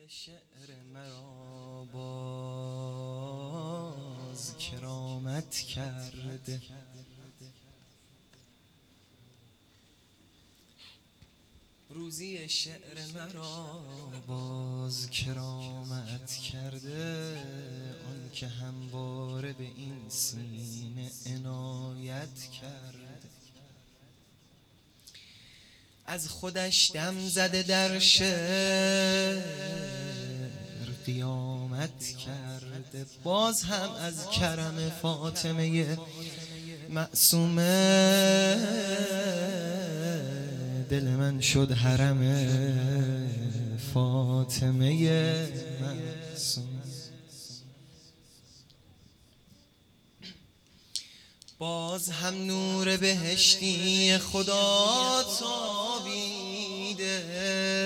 شعر مرا باز کرامت کرده، روزی شعر مرا باز کرامت کرده، آن که همواره به این سینه عنایت کرده. از خودش دم زده در شعر قیامت کرده، باز هم از کرم فاطمه معصومه دل من شد حرم فاطمه معصومه. باز هم نور بهشتی خدا تابیده،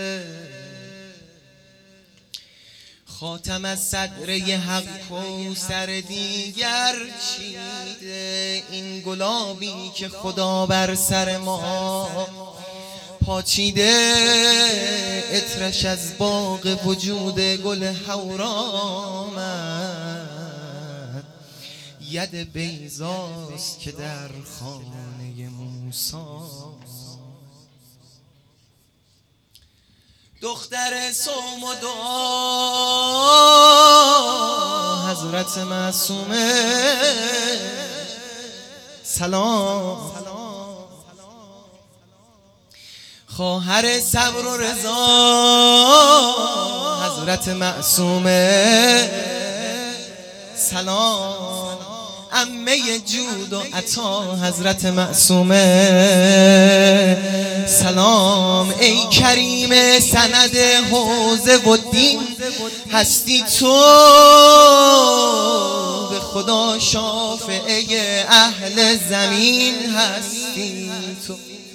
خاتم از صدره حق کوثر دیگر چیده. این گلابی که خدا بر سر ما پاچیده، عطرش از باغ وجود گل حورامد، ید بیضاست که در خانه موسی. دختر صوم و دعا حضرت معصومه سلام، خواهر صبر و رضا حضرت معصومه سلام، عمه جود و عطا حضرت معصومه سلام. ای کریم سند حوزه و دین، هستی تو به خدا شافعه اهل زمین، هستی تو.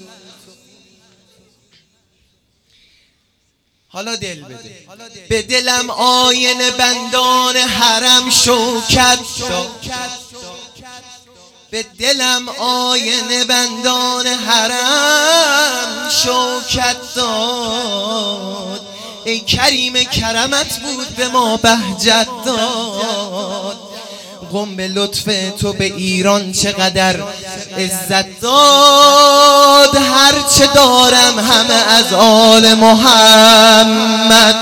حالا دل بده، به دلم آینه بندان حرم شوکت داد، به دلم آینه بندان حرم شوکت داد. ای کریم کرمت بود به ما بهجت داد، قم به لطف تو به ایران چقدر عزت داد. هرچه دارم همه از آل محمد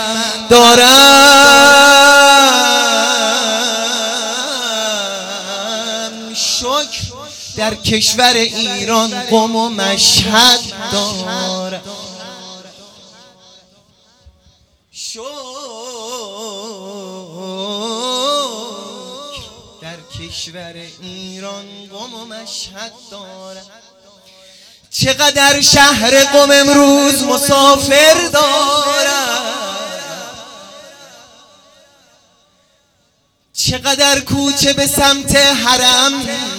دارم، شکر در کشور ایران قم و مشهد دارم، در کشور ایران قم و مشهد دارم. چقدر شهر قم امروز مسافر دارد، چقدر کوچه به سمت حرم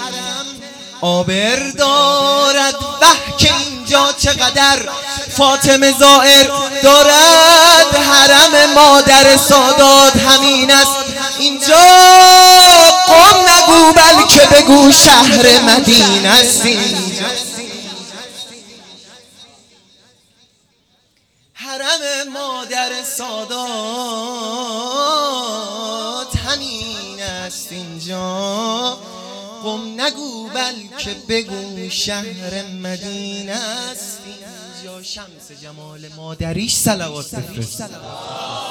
آبر دارد. به که اینجا چقدر فاطمه زائر دارد، حرم مادر سادات همین است اینجا. قم نگو بلکه بگو شهر مدینه است اینجا، حرم مادر سادات همین است اینجا. قم نگو بلکه بگو شهر مدینه است اینجا. شمس جمال مادریش صلوات بفرست.